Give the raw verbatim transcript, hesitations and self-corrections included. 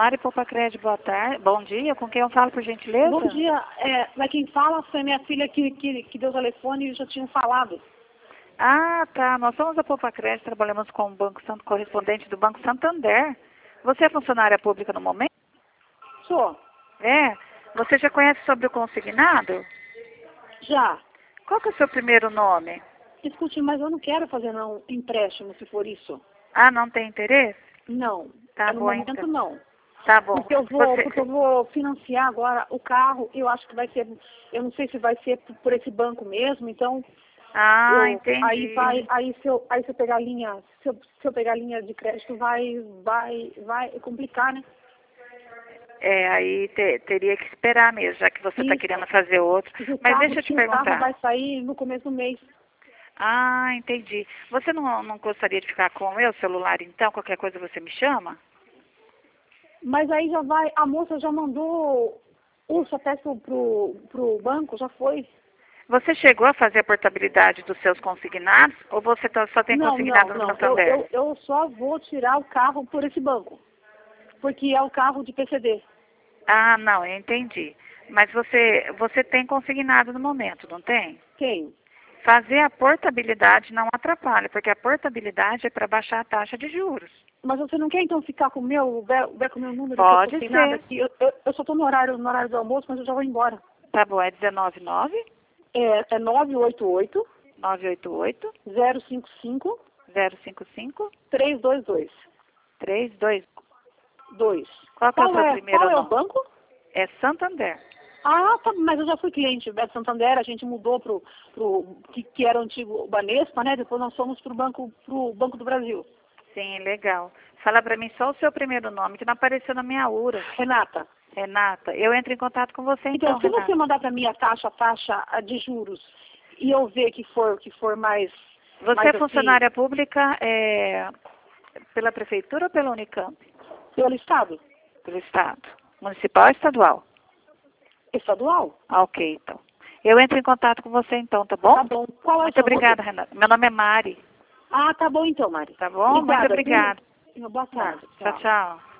Mari Popacred, boa tarde. Bom dia, com quem eu falo, por gentileza? Bom dia, é, mas quem fala foi minha filha que, que, que deu o telefone e já tinham falado. Ah, tá. Nós somos a Popacred, trabalhamos com o Banco Santo, correspondente do Banco Santander. Você é funcionária pública no momento? Sou. É. Você já conhece sobre o consignado? Já. Qual que é o seu primeiro nome? Escute, mas eu não quero fazer não empréstimo, se for isso. Ah, não tem interesse? Não. Tá no bom, momento então. não. Tá bom. Porque eu vou, Você... porque eu vou financiar agora o carro, eu acho que vai ser, eu não sei se vai ser por, por esse banco mesmo, então Ah, eu, entendi. aí vai, aí se eu, aí se eu pegar linha, se eu, se eu pegar linha de crédito vai, vai, vai complicar, né? É, aí te, teria que esperar mesmo, já que você está Isso. querendo fazer outro. E o Mas carro, deixa eu te o carro perguntar. vai sair no começo do mês. Ah, entendi. Você não, não gostaria de ficar com o meu celular, então? Qualquer coisa você me chama? Mas aí já vai, a moça já mandou o protesto pro, pro banco, já foi. Você chegou a fazer a portabilidade dos seus consignados ou você tá- só tem Não, consignado não, no não. Eu, Santander? eu, eu só vou tirar o carro por esse banco. Porque é o carro de P C D. Ah, não, eu entendi. Mas você, você tem consignado no momento, não tem? Quem? Fazer a portabilidade não atrapalha, porque a portabilidade é para baixar a taxa de juros. Mas você não quer então ficar com o meu, ver, ver com o meu número? Pode que eu tô sem ser. nada aqui? Eu, eu, eu só estou no horário, no horário do almoço, mas eu já vou embora. Tá bom, é dezenove nove, É, é nove oito oito, nove oito oito, zero cinco cinco, zero cinco cinco, três dois dois. três dois. dois. Qual que é o Qual seu é, primeiro qual é o nome? banco? É Santander. Ah, tá, mas eu já fui cliente do Beto Santander, a gente mudou pro, pro que, que era o antigo Banespa, né? Depois nós fomos pro Banco, pro Banco do Brasil. Sim, legal. Fala para mim só o seu primeiro nome, que não apareceu na minha URA. Renata, Renata, eu entro em contato com você então, então, se Renata. você mandar para mim a taxa, a taxa a de juros, e eu ver que for, que for mais... Você mais é funcionária pública é, pela prefeitura ou pela Unicamp? assim, pelo Estado? Pelo Estado. Municipal ou estadual? Estadual? Ah, ok, então. Eu entro em contato com você então, tá bom? Tá bom. Qual é o Muito seu obrigada, nome? Renata. Meu nome é Mari, Ah, tá bom então, Mari. tá bom? Muito Obrigada, obrigada. viu? Boa tarde. Tchau, tchau.